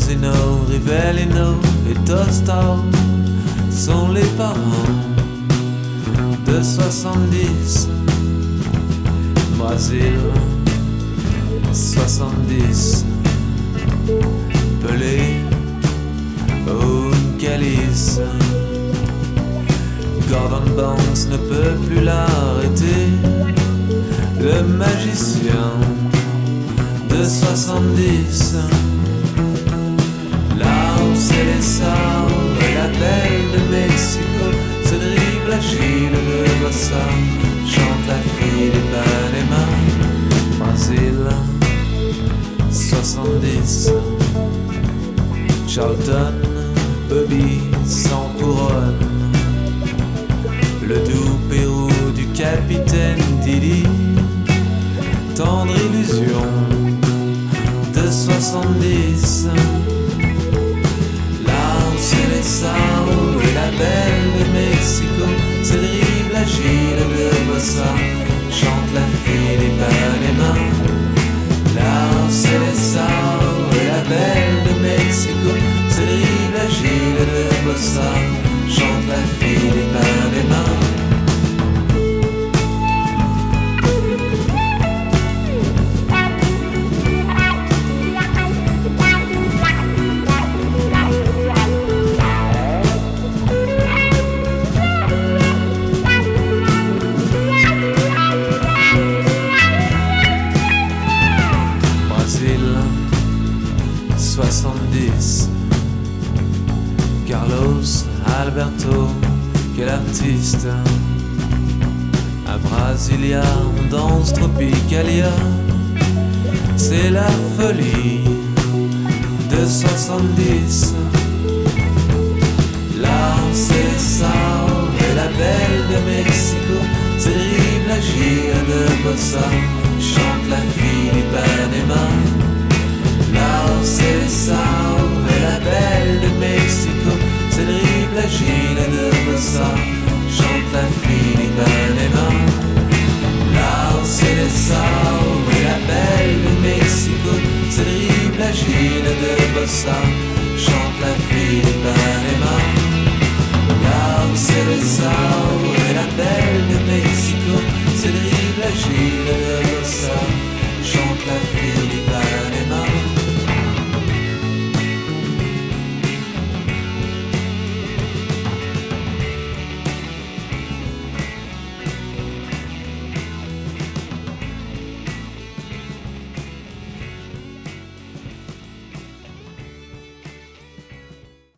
Rosino, Rivellino et Tostao sont les parents de 70. Brésil, 70. Pelé, ou Calice. Gordon Banks ne peut plus l'arrêter. Le magicien de 70. Là où c'est les Sao et la belle de Mexico se dribble Achille de Bossa, chante la fille des Panama. Brésil, 70. Charlton, Bobby sans couronne. Le doux Pérou du capitaine Didi, tendre illusion de 70. Là où c'est les Sao et la belle de Mexico se dribble Achille de Bossa, chante la fille des Panama. Là où c'est les Sao et la belle de Mexico se dribble Achille de Bossa, chante la fille des Panama. Brésil, 70. Carlos Alberto, quel artiste. À Brasilia, on danse Tropicalia. C'est la folie de 70. Là, c'est les Sao et la belle de Mexico se dribble la gira de Bossa, chante la fille du Panama. Là, c'est les Sao et la belle de Mexico se dribble la gira de Bossa, chante la fille du Panama. Là, c'est les Sao et la belle de Mexico se dribble la gira de Bossa, chante la fille du Panama.